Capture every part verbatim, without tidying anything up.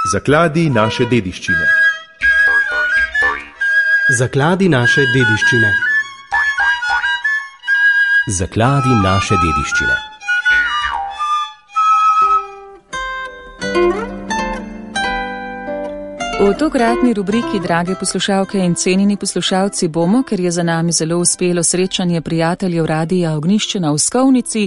Zakladi naše dediščine. Zakladi naše dediščine. Zakladi naše dediščine. V tokratni rubriki, drage poslušalke in cenjeni poslušalci, bomo, ker je za nami zelo uspelo srečanje prijateljev Radia Ognjišče na Uskovnici,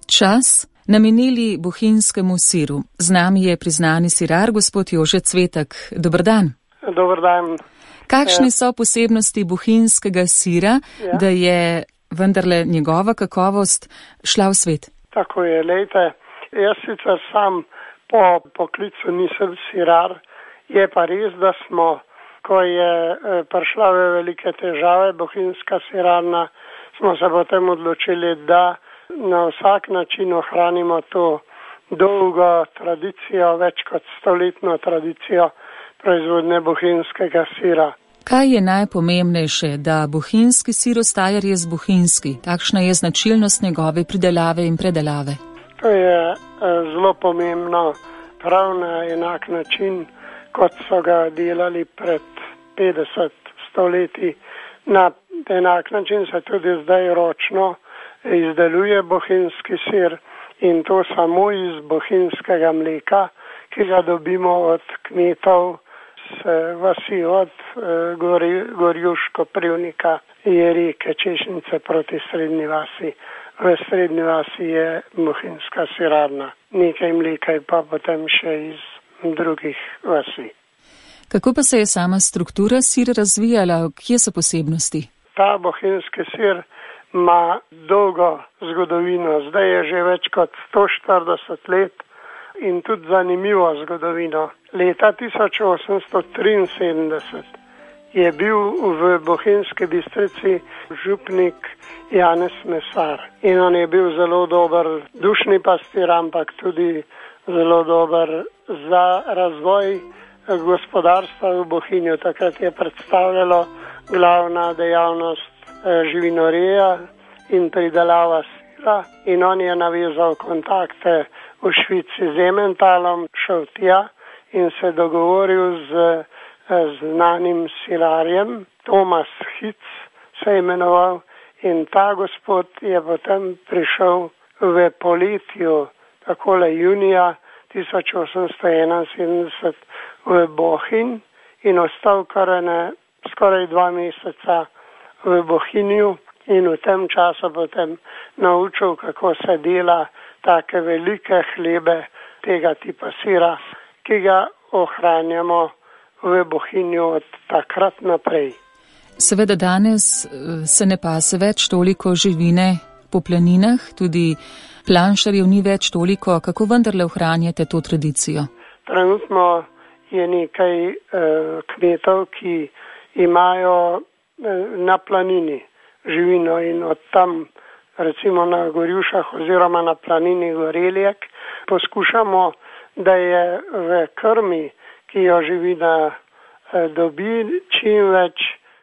čas namenili bohinjskemu siru. Z nami je priznani sirar, gospod Jože Cvetek. Dober dan. Dober dan. Kakšne so posebnosti bohinjskega sira, ja. da je vendarle njegova kakovost šla v svet? Tako je, lejte, jaz sicer sam po poklicu nisem sirar, je pa res, da smo, ko je prišla v velike težave bohinjska sirarna, smo se potem odločili, da na vsak način ohranimo to dolgo tradicijo, več kot stoletno tradicijo proizvodnje bohinjskega sira. Kaj je najpomembnejše, da bohinjski sir ostaja res bohinjski? Kakšna je značilnost njegove pridelave in predelave? To je zelo pomembno, prav na enak način, kot so ga delali pred petdeset stoletji. Na enak način se tudi zdaj ročno izdeluje bohinjski sir in to samo iz bohinjskega mleka, ki ga dobimo od kmetov s vasi od Gori, Gorjuško, Privnika, Jerike, Češnice proti Srednji vasi. V Srednji vasi je bohinjska sirarna. Nekaj mleka je pa potem še iz drugih vasi. Kako pa se je sama struktura sira razvijala? Kje so posebnosti? Ta bohinjski sir ima dolgo zgodovino. Zdaj je že več kot sto štirideset let in tudi zanimivo zgodovino. Leta tisoč osemsto triinsedemdeset je bil v Bohinjski Bistrici župnik Janez Mesar in on je bil zelo dober dušni pastir, ampak tudi zelo dober za razvoj gospodarstva v Bohinju. Takrat je predstavljalo glavna dejavnost živinoreja in pridelava sira in on je navezal kontakte v Švici z Emmentalom, šel tja in se dogovoril z znanim sirarjem, Tomas Hic se je imenoval, in ta gospod je potem prišel v poletju, takole junija tisoč osemsto enainsedemdeset v Bohinj in ostal kar ne, skoraj dva meseca v Bohinju in v tem času potem naučil, kako se dela take velike hlebe tega tipa sira, ki ga ohranjamo v Bohinju od takrat naprej. Seveda danes se ne pase več toliko živine po planinah, tudi planšarjev ni več toliko. Kako vendarle ohranjate to tradicijo? Trenutno je nekaj eh, kmetov, ki imajo eh, na planini živino in od tam, recimo na Gorjušah oziroma na planini Goreljek, poskušamo, da je v krmi, ki jo živina eh, dobi, čim več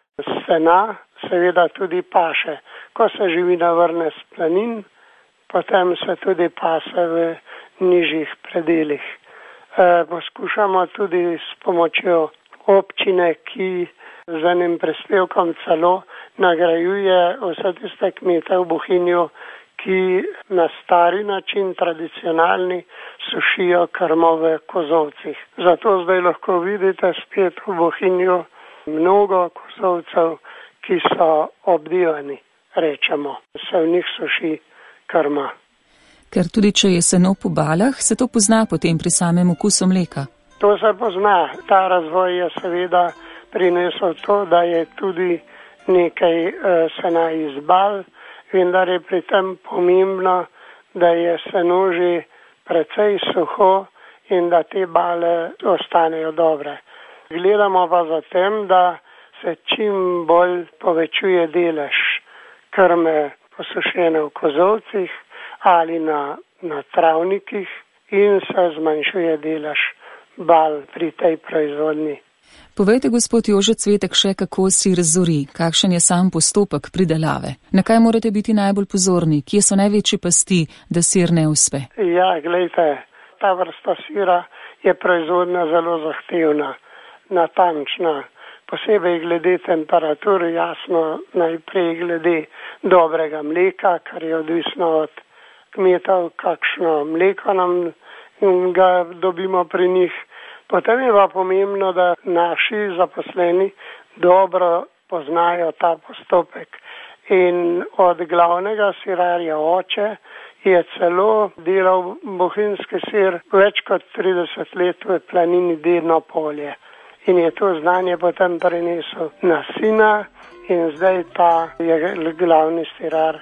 sena, seveda tudi paše. Ko se živina vrne s planin, potem se tudi pase v nižjih predelih. E, poskušamo tudi s pomočjo občine, ki z enim prispevkom celo nagrajuje vse tiste kmete v Bohinju, ki na stari način, tradicionalni, sušijo krmo v kozovcih. Zato zdaj lahko vidite spet v Bohinju mnogo kozovcev, ki so obdivani, rečemo, se v njih suši krma. Ker tudi če je seno po balah, se to pozna potem pri samem okusu mleka? To se pozna. Ta razvoj je seveda prinesel to, da je tudi nekaj e, sena iz bal, vendar je pri tem pomembno, da je seno že precej suho in da te bale ostanejo dobre. Gledamo pa za tem, da se čim bolj povečuje delež krme posušene v kozovcih ali na, na travnikih in se zmanjšuje delež bal pri tej proizvodnji. Povejte, gospod Jože Cvetek, še kako sir zori, kakšen je sam postopek pridelave? Na kaj morate biti najbolj pozorni? Kje so največje pasti, da sir ne uspe? Ja, glejte, ta vrsta sira je proizvodnja zelo zahtevna, natančna, posebej glede temperatur, jasno najprej glede dobrega mleka, kar je odvisno od kmetov, kakšno mleko nam ga dobimo pri njih. Potem je pa pomembno, da naši zaposleni dobro poznajo ta postopek. In od glavnega sirarja oče je celo delal bohinjski sir več kot trideset let v planini Dedno Polje. In je to znanje potem prenesel na sina in zdaj pa je glavni sirar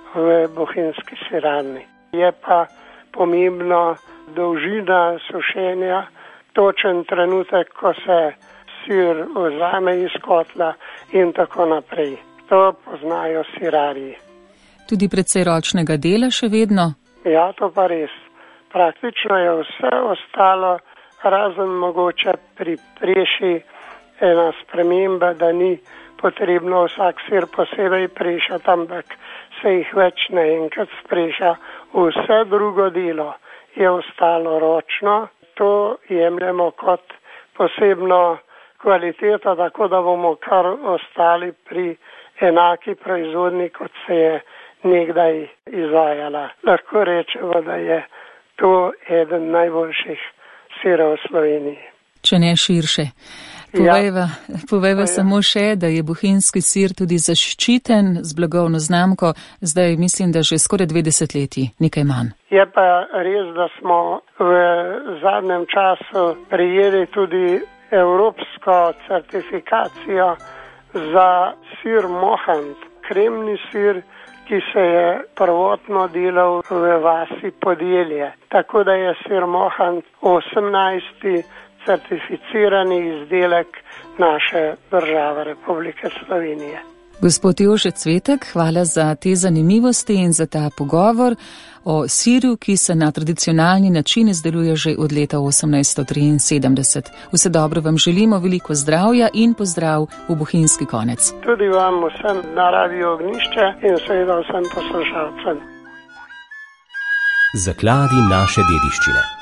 v bohinjski sirarni. Je pa pomembno dolžina sušenja, točen trenutek, ko se sir vzame iz kotla in tako naprej. To poznajo sirarji. Tudi precej ročnega dela še vedno? Ja, to pa res. Praktično je vse ostalo, razen mogoče pri preši ena sprememba, da ni potrebno vsak sir posebej prešati, ampak se jih več naenkrat spreša. Vse drugo delo je ostalo ročno. To jemljemo kot posebno kvaliteto, tako da bomo kar ostali pri enaki proizvodni, kot se je nekdaj izvajala. Lahko rečemo, da je to eden najboljših sirov v Sloveniji. Če ne širše. Povejva, ja. povejva ja. samo še, da je bohinjski sir tudi zaščiten z blagovno znamko, zdaj mislim, da že skoraj dve desetletji, nekaj manj. Je pa res, da smo v zadnjem času prijeli tudi evropsko certifikacijo za sir mohant, kremni sir, ki se je prvotno delal v vasi Podjelje. Tako da je sir mohant osemnajsti certificirani izdelek naše države Republike Slovenije. Gospod Jože Cvetek, hvala za te zanimivosti in za ta pogovor o sirju, ki se na tradicionalni način izdeluje že od leta osemnajststo triinsedemdeset. Vse dobro vam želimo, veliko zdravja in pozdrav v bohinjski konec. Tudi vam vsem na Radiu Ognjišče in seveda vsem poslušalcem. Zakladi naše dediščine.